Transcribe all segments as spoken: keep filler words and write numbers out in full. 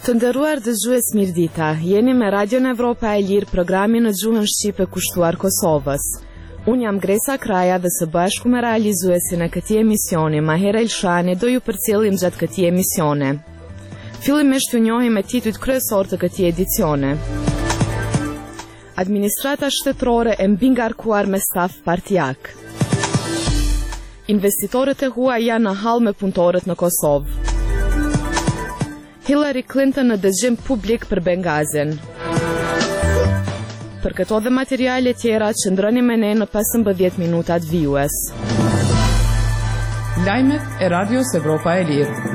Të nderuar dëgjues mirdita, jeni me Radion Evropa e Lirë, programi në gjuhën shqipe kushtuar Kosovës. Unë jam Gresa Kraja dhe së bashku me realizuesin e këtij emisioni, Mahera Elshani, do ju përcjellim gjatë këtij emisione. Fillimisht ju njohim me titujt kryesor të këtij edicione. Administrata shtetërore e mbi ngarkuar me staf partijak. Investitorët e huaj janë në hall me punëtorët në Kosovë. Hillary Clinton në dëgjim publik për Bengazin. Për këto dhe materiale tjera, qëndroni me ne në pesëmbëdhjetë minutat vijues. Lajmet e Radios Evropa e Lirë.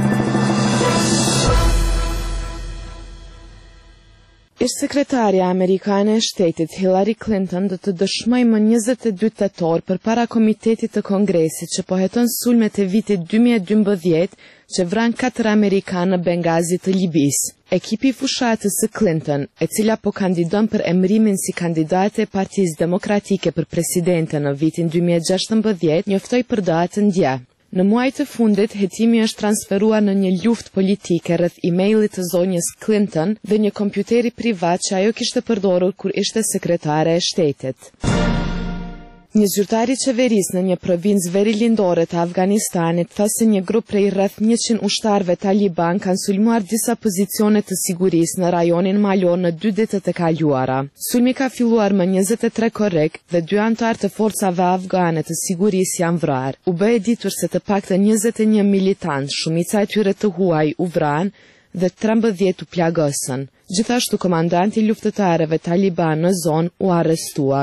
Ish-sekretarja amerikane e shtetit Hillary Clinton do të dëshmojë më njëzet e dy tetor përpara Komitetit të Kongresit që po heton sulmet e vitit dy mijë e dymbëdhjetë që vran katër amerikanë në Bengazi të Libisë. Ekipi i fushatës së Clinton, e cila po kandidon për emërimin si kandidate e Partisë Demokratike për presidente në vitin dy mijë e gjashtëmbëdhjetë, njoftoi për datën dje. Në muajt të fundit, hetimi është transferuar në një luftë politike rreth emailit të zonjës Clinton dhe një kompjuteri privat që ajo kishte përdorur kur ishte sekretare e shtetit. Një zyrtar i qeverisë në një provincë verilindore të Afganistanit tha se një grup prej rreth njëqind ushtarëve taliban kanë sulmuar disa pozicione të sigurisë në rajonin malor në dy ditët e kaluara. Sulmi ka filluar më njëzet e tre korrik dhe dy anëtar të forcave afgane të sigurisë janë vrarë. U bë e ditur se të paktën njëzet e një militant, shumica e tyre të huaj, u vranë dhe trembëdhjetë u plagosën. Gjithashtu komandanti luftëtarëve taliban në zonë u arrestua.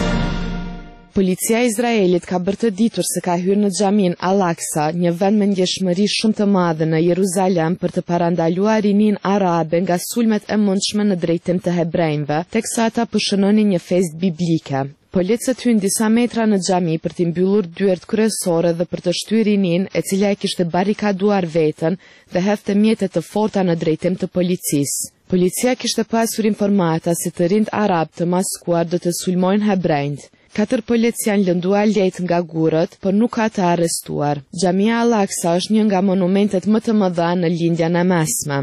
Policia e Izraelit ka bërë të ditur se ka hyrë në xhamin Al-Aqsa, një vend me ndjeshmëri shumë të madhe në Jeruzalem për të parandaluar rinin arabe nga sulmet e mundshme në drejtim të hebrejve, teksa ata po shënonin një festë biblike. Policët hyn disa metra në xhami për t'i mbyllur dyert kryesore dhe për të shtyrë rinin, e cila e kishte barrikaduar veten dhe hefte mjete të forta në drejtim të policisë. Policia kishte pasur informata se të rinjt arab të maskuar do të sulmojnë hebrejt. Katër polic janë lënduar lehtë nga gurët, por nuk ka të arrestuar. Xhamia Al-Aqsa është një nga monumentet më të mëdha në lindjen e mesme.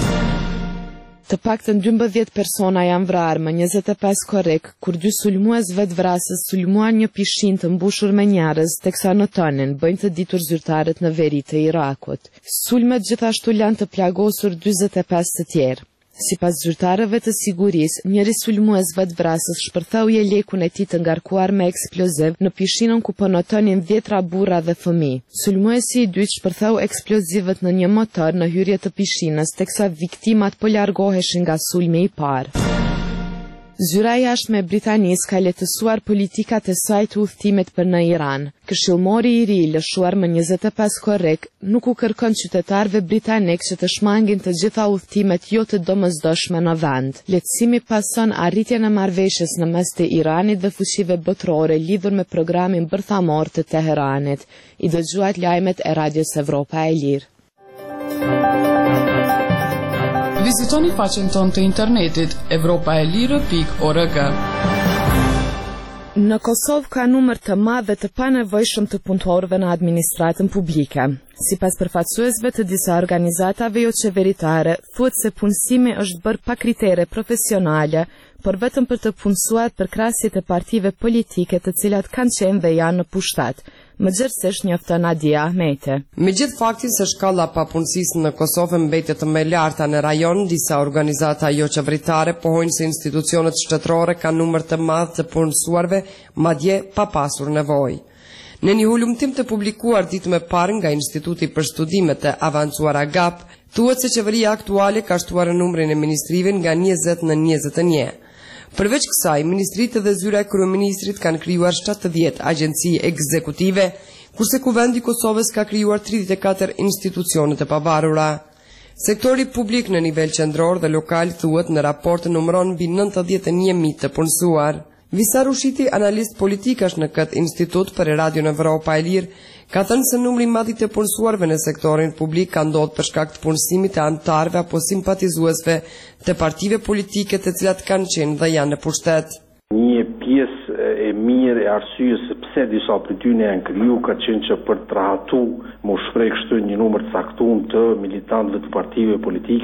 Të paktën dymbëdhjetë persona janë vrarë më njëzet e pesë korrik, kur dy sulmues vetvrasës sulmuan një pishinë të mbushur me njerëz, teksa në tonin bëjnë të ditur zyrtarët në veri të Irakut. Sulmet gjithashtu lanë të plagosur dyzet e pesë të tjerë. Sipas zyrtarëve të sigurisë, njëri sulmues vetvrasës shpërthauje lekun e tij të ngarkuar me eksploziv në pishinën ku po notonin dhjetra burra dhe fëmijë. Sulmuesi i dytë shpërthau eksplozivët në një motor në hyrje të pishinës, teksa viktimat po largoheshin nga sulmi i parë. Zyra e jashtme e Britanisë ka lehtësuar politikat e saj të udhëtimit për në Iran. Këshillmori i ri, lëshuar më njëzet e pesë korrik, nuk u kërkon qytetarëve britanik që të shmangin të gjitha udhëtimet jo të domosdoshme në vend. Lehtësimi pason arritjen e marrëveshjes në mes të Iranit dhe fuqive botërore lidhur me programin bërthamor të Teheranit. I dëgjuat lajmet e Radios Evropa e Lirë. Vizitoni faqen tonë të internetit evropaelire pikë org. Në Kosovë ka numër të madh dhe të panevojshëm të punëtorëve në administratën publike. Sipas përfaqësuesve të disa organizatave jo qeveritare, thuhet se punësimi është bërë pa kritere profesionale, por vetëm për të punësuar për krahasjet e partive politike të cilat kanë qenë dhe janë në pushtet. Mëgjërësisht njofton Nadia Ahmeti. Megjithë faktit se shkalla papunësisë në Kosovë mbetet më e larta në rajon, disa organizata jo qeveritare pohojnë se institucionet shtetërore kanë numër të madh të punësuarve, madje pa pasur nevojë. Në një hulumtim të publikuar ditën e parë nga Instituti për Studimet e Avancuara G A P, thuhet se qeveria aktuale ka shtuar numrin e ministrive nga njëzet në njëzet e një. Përveç kësaj, ministritë dhe zyra e kryeministrit kanë krijuar shtatëdhjetë agjenci ekzekutive, kurse Kuvendi i Kosovës ka krijuar tridhjetë e katër institucione të pavarura. Sektori publik në nivel qendror dhe lokal thuhet në raport numëron mbi nëntëdhjetë e një mijë të punësuar. Visar Ushiti, analist politikash në këtë institut për Radion Evropa e Lirë, ka thënë se numri i madh i të punësuarve në sektorin publik ka ndodhur për shkak të punësimit të anëtarëve apo simpatizuesve të partive politike të cilat kanë qenë dhe janë në pushtet. Një pjesë e mirë e arsyes pse disa prej tyre janë kriju ka qenë që për të rahatu, më shpreh kështu një numër të caktuar të militantëve të partive politike,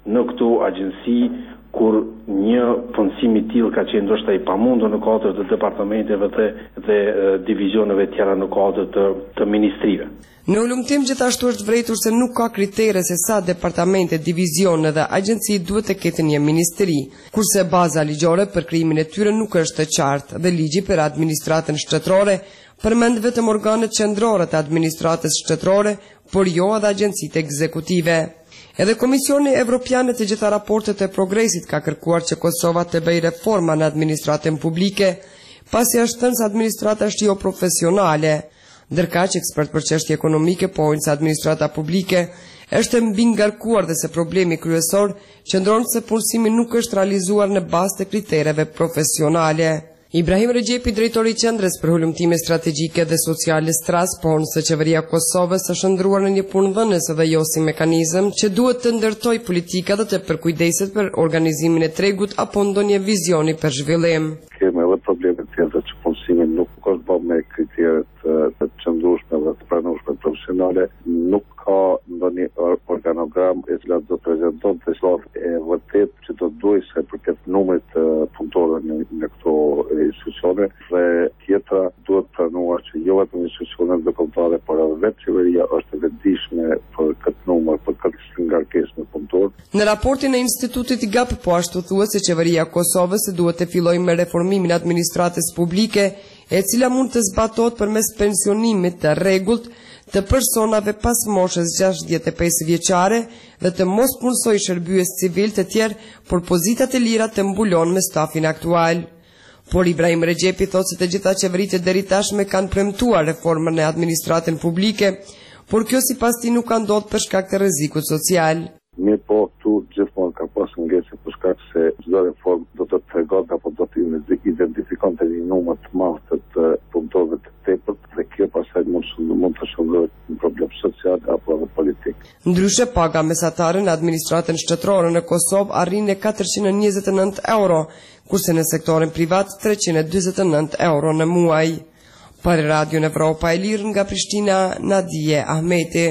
në këto agjenci, kur një punësim i tillë ka qenë ndoshta i pamundur në kuadër të departamenteve dhe, dhe divizioneve tjera në kuadër të, të ministrive. Në ulumtim gjithashtu është vërejtur se nuk ka kritere se sa departamente, divizione dhe agjenci duhet të ketë një ministri, kurse baza ligjore për krijimin e tyre nuk është të qartë dhe ligji për administratën shtetërore përmend vetëm organet qendrore të administratës shtetërore, por jo edhe agjencitë ekzekutive. Edhe Komisioni Evropian të gjitha raportet e progresit ka kërkuar që Kosova të bëjë reforma në administratën publike, pasi është thënë se administrata është jo profesionale. Ndërkaq ekspert për çështje ekonomike pohojnë se administrata publike është mbi ngarkuar dhe se problemi kryesor qëndron se punësimi nuk është realizuar në bazë të kritereve profesionale. Ibrahim Regjepi, drejtori i Qendrës për Hulumtime Strategjike dhe Sociale Stras, pohon se qeveria e Kosovës është ndruar në një punëdhënëse dhe jo si mekanizëm që duhet të ndërtoj politika dhe të përkujdeset për organizimin e tregut apo ndonjë vizioni për zhvillim. Kemi edhe probleme tjera që punësimi nuk është bërë me kriteret të qëndrueshme dhe të pranueshme profesionale, nuk ka ndonjë organogram e cila do të prezantonte çfarë e vërtet që do duhet se përket numrit të punëtorëve në, në këto institucione dhe tjetra duhet pranuar që jo vetëm institucionet ndërkombëtare, por edhe vetë qeveria është e vetëdijshme për këtë numër, për këtë ngarkesë me punëtorë. Në raportin e Institutit G A P po ashtu thuhet se qeveria e Kosovës duhet të fillojë me reformimin e administratës publike, e cila mund të zbatohet përmes pensionimit të rregullt të personave pas moshës gjashtëdhjetë e pesë vjeçare dhe të mos punësoj shërbyes civil të tjerë, por pozitat e lira të mbulon me stafin aktual. Por Ibrahim Regjepi thotë se të gjitha qeveritë deri tashme kanë premtuar reformën e administratën publike, por kjo sipas tij nuk ka ndodhur për shkak të rrezikut social. Mirë po, tu gjithmonë ka pas ngecë për shkak se çdo reformë do të tregonte apo do të identifikonte një numër të madh të punëtorëve të tepërt dhe kjo pastaj mund mund të shkojë në problem social apo edhe politik. Ndryshe paga mesatare në administratën shtetërore në Kosovë arrin në katërqind e njëzet e nëntë euro, kurse në sektorin privat treqind e dyzet e nëntë euro në muaj. Për Radion Evropa e Lirë nga Prishtina, Nadije Ahmeti.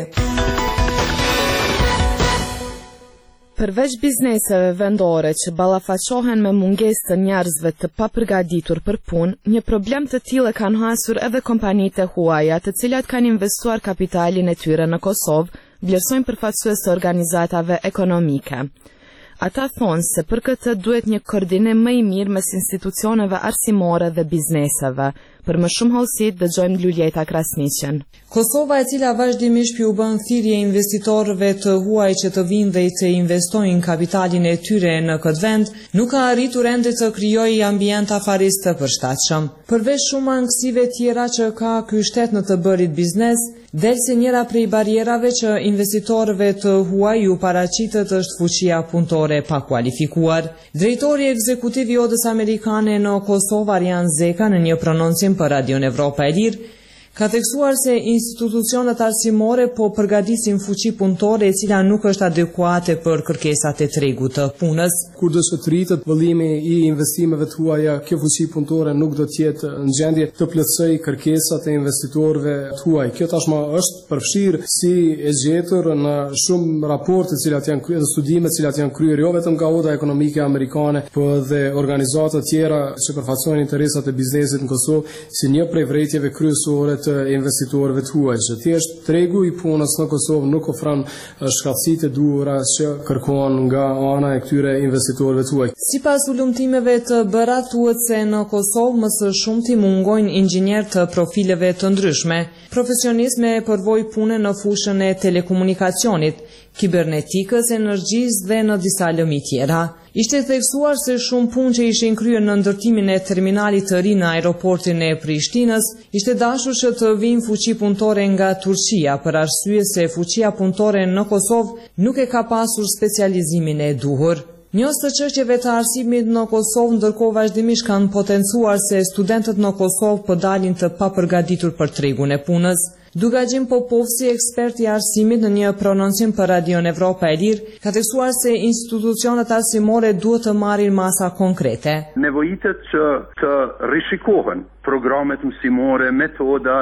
Përveç bizneseve vendore që ballafaqohen me mungesë të njerëzve të papërgatitur për punë, një problem të tillë kanë hasur edhe kompanitë e huaja, të cilat kanë investuar kapitalin e tyre në Kosovë, vlerësojnë përfaqësues të organizatave ekonomike. Ata thonë se për këtë duhet një koordinim më i mirë mes institucioneve arsimore dhe bizneseve. Për më shumë hollësi dëgjojmë Luljeta Krasniqen. Kosova, e cila vazhdimisht pi u bën thirrje investitorëve të huaj që të vinë dhe të investojnë kapitalin e tyre në këtë vend, nuk ka arritur ende të krijojë ambient afarist të përshtatshëm. Përveç shumë angësive tjera që ka ky shtet në të bërit biznes, del se njëra prej barierave që investitorëve të huaj ju paraqitet është fuqia punëtore pa kualifikuar. Drejtori ekzekutiv i Odës Amerikane në Kosovë, Arjan Zeka, në një prononcim për Radion Evropa e Lirë, ka theksuar se institucionet arsimore po përgatisin fuqi punëtore e cila nuk është adekuate për kërkesat e tregut të punës. Kur do të rritet vëllimi i investimeve të huaja, kjo fuqi punëtore nuk do të jetë në gjendje të plotësojë kërkesat e investitorëve të huaj. Kjo tashmë është përfshirë si e gjetur në shumë raporte të cilat janë kryer, studime të cilat janë kryer jo vetëm nga Oda Ekonomike Amerikane, por edhe organizata të tjera që përfaqësojnë interesat e biznesit në Kosovë, si një prej vërejtjeve kryesore të investitorëve të huaj. Që thjesht tregu i punës në Kosovë nuk ofron shkallësitë e duhura që kërkohen nga ana e këtyre investitorëve të huaj. Sipas ulumtimeve të bëra thuhet se në Kosovë më së shumti mungojnë inxhinier të profileve të ndryshme, profesionistë me përvojë pune në fushën e telekomunikacionit, kibernetikës, energjisë dhe në disa lëmi tjera. Ishte theksuar se shumë punë që ishin kryer në ndërtimin e terminalit të ri në aeroportin e Prishtinës, ishte dashur që të vinë fuqi punëtore nga Turqia, për arsye se fuqia punëtore në Kosovë nuk e ka pasur specializimin e duhur. Njës të çështjeve të arsimit në Kosovë ndërkohë vazhdimisht kanë potencuar se studentët në Kosovë po dalin të papërgatitur për tregun e punës. Dugajim Popovsi, ekspert i arsimit, në një prononcim për Radion Evropa e Lirë, ka theksuar se institucionet arsimore duhet të marrin masa konkrete. Nevojitet që të rishikohen programet mësimore, metodat,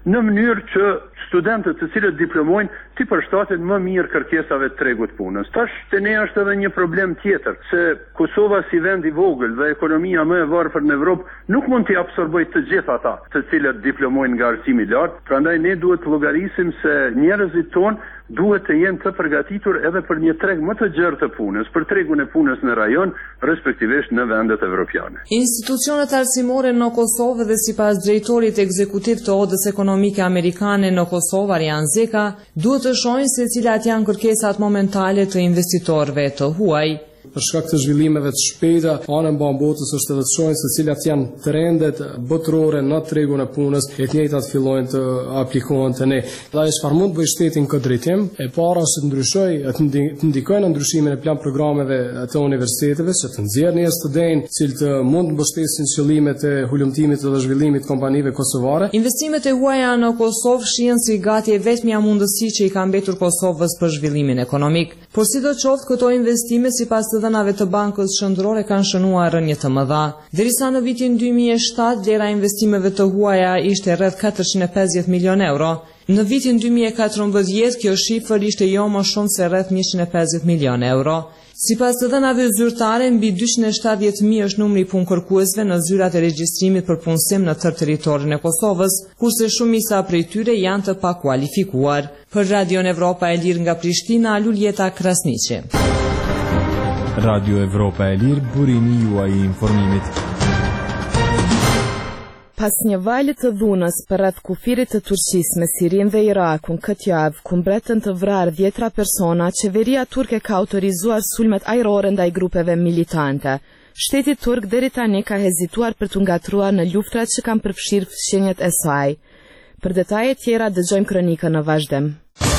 në mënyrë që studentët të cilët diplomojnë ti përshtaten më mirë kërkesave të tregut punës. Tash te ne është edhe një problem tjetër, se Kosova si vend i vogël dhe ekonomia më e varfër në Evropë nuk mund të absorbojë të gjithë ata të cilët diplomojnë nga arsimi i lartë. Prandaj ne duhet të llogarisim se njerëzit tonë duhet të jenë të përgatitur edhe për një treg më të gjerë të punës, për tregun e punës në rajon, respektivisht në vendet evropiane. Institucionet arsimore në Kosovë dhe sipas drejtorit ekzekutiv të Odës Ekonomike Amerikane në Kosovë, Arjan Zeka, duhet të shohin se cilat janë kërkesat momentale të investitorëve të huaj. Për shkak të zhvillimeve të shpejta, ana e botës është edhe të shohin se cilat janë trendet botërore në tregun e punës, e të njëjtat fillojnë të aplikohen te ne. Dhe çfarë mund të bëjë shteti në këtë drejtim? E para është të ndryshojë, të ndikojë në ndryshimin e plan programeve të universiteteve, që të nxjerrë njerëz të denj, të cilët mund të mbështesin qëllimet e hulumtimit dhe zhvillimit të kompanive kosovare. Investimet e huaja në Kosovë shihen si gati e vetmja mundësi që i ka mbetur Kosovës për zhvillimin ekonomik. Por sidoqoftë këto investime sipas të dhënave të Bankës Shëndrore kanë shënuar rënje të mëdha. Derisa në vitin dy mijë e shtatë vlera e investimeve të huaja ishte rreth katërqind e pesëdhjetë milion euro. Në vitin dy mijë e katërmbëdhjetë kjo shifër ishte jo më shumë se rreth njëqind e pesëdhjetë milion euro. Sipas të dhënave zyrtare, mbi dyqind e shtatëdhjetë mijë është numri i punkërkuesve në zyrat e regjistrimit për punësim në tërë territorin e Kosovës, kurse shumica prej tyre janë të pakualifikuar. Për Radio Evropa e Lirë nga Prishtina, Luljeta Krasniqi. Radio Evropa e Lirë, burimi juaj i informimit. Pas një vali të dhunës për rreth kufirit të Turqisë me Sirinë dhe Irakun këtë javë, ku mbretën të vrarë dhjetra persona, qeveria turke ka autorizuar sulmet ajrore ndaj grupeve militante. Shteti turk deri tani ka hezituar për të ngatruar në luftrat që kanë përfshirë fshinjet e saj. Për detaje tjera dëgjojmë kronikën në vazhdim.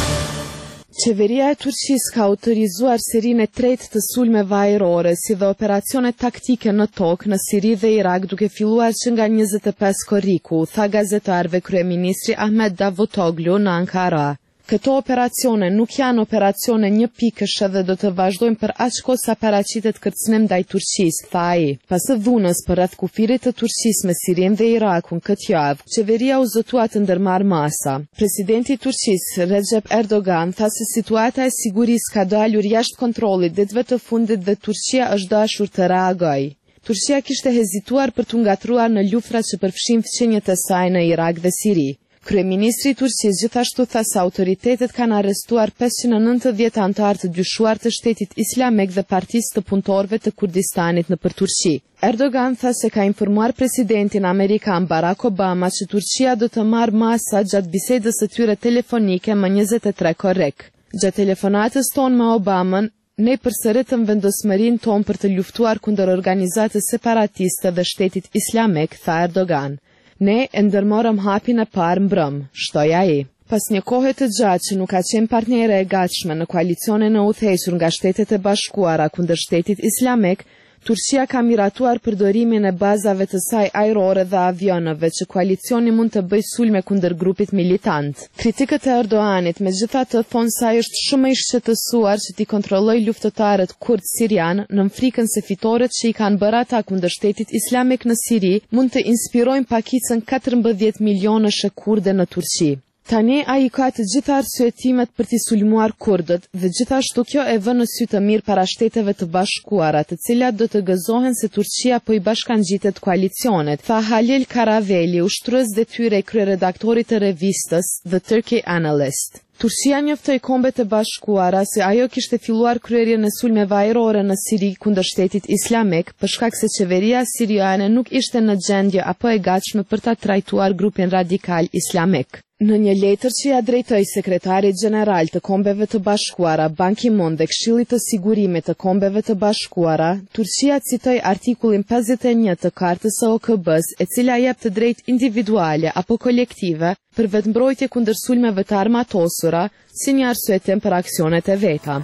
Qeveria e Turqisë ka autorizuar serinë e tretë të sulmeve ajrore si dhe operacione taktike në tokë në Siri dhe Irak, duke filluar që nga njëzet e pesë korriku, tha gazetarve kryeministri Ahmet Davutoglu në Ankara. Këto operacione nuk janë operacione një pikësh dhe do të vazhdojnë për aq kohë sa paraqitet kërcënim ndaj Turqisë, tha ai. Pas së dhunës për rreth kufirit të Turqisë me Sirinë dhe Irakun këtë javë, qeveria u zotua të ndërmarrë masa. Presidenti i Turqisë, Recep Erdogan, tha se situata e sigurisë ka dalur jashtë kontrollit ditëve të fundit dhe Turqia është dashur të reagojë. Turqia kishte hezituar për të ngatruar në luftrat që përfshin fqinjet e saj në Irak dhe Siri. Kryeministri i Turqisë gjithashtu tha se autoritetet kanë arrestuar pesëqind e nëntëdhjetë anëtar të dyshuar të Shtetit Islamik dhe Partisë të Punëtorëve të Kurdistanit nëpër Turqi. Erdogan tha se ka informuar presidentin amerikan Barack Obama që Turqia do të marrë masa gjatë bisedës së tyre telefonike më njëzet e tre korrik. Gjatë telefonatës tonë me Obamën, ne përsëritëm vendosmërinë tonë për të luftuar kundër organizatës separatiste dhe Shtetit Islamik, tha Erdogan. Ne e ndërmorëm hapin e parë mbrëm, shtoi ai. Pas një kohe të gjatë që nuk ka qenë partnere e gatshme në koalicionin e udhëhequr nga Shtetet e Bashkuara kundër Shtetit Islamik, Turqia ka miratuar përdorimin e bazave të saj ajrore dhe avionëve që koalicioni mund të bëjë sulme kundër grupit militant. Kritikët e Erdoganit megjithatë thonë se ai është shumë i shqetësuar që t'i kontrollojë luftëtarët kurd sirian në frikën se fitoret që i kanë bërë ata kundër Shtetit Islamik në Siri mund të inspirojnë pakicën katërmbëdhjetë milionësh e kurde në Turqi. Tani ai ka të gjitha arsyetimet për t'i sulmuar kurdët dhe gjithashtu kjo e vën në sy të mirë para Shteteve të Bashkuara, të cilat do të gëzohen se Turqia po i bashkangjitet koalicionet, tha Halil Karaveli, ushtrues detyre i kryeredaktorit të revistës The Turkey Analyst. Turqia njoftoi Kombet e Bashkuara se ajo kishte filluar kryerjen e sulmeve ajrore në Siri kundër Shtetit Islamik për shkak se qeveria siriane nuk ishte në gjendje apo e gatshme për ta trajtuar grupin radikal islamik. Në një letër që ja drejtoi sekretarit gjeneral të Kombeve të Bashkuara, Ban Ki-moon dhe Këshillit të Sigurimit të Kombeve të Bashkuara, Turqia citoi artikullin pesëdhjetë e një të Kartës së O K B-s, e cila jep të drejtë individuale apo kolektive për vetmbrojtje kundër sulmeve të armatosura, si një arsyetim për aksionet e veta.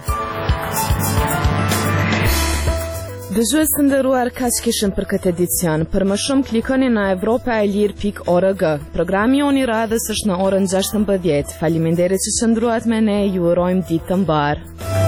Dëgjues të nderuar, kaq kishim për këtë edicion. Për më shumë klikoni në evropaelir pikë org. Programi jonë i radhës është në orën gjashtëmbëdhjetë. Faleminderit që qëndruat me ne, ju urojmë ditë të mbarë.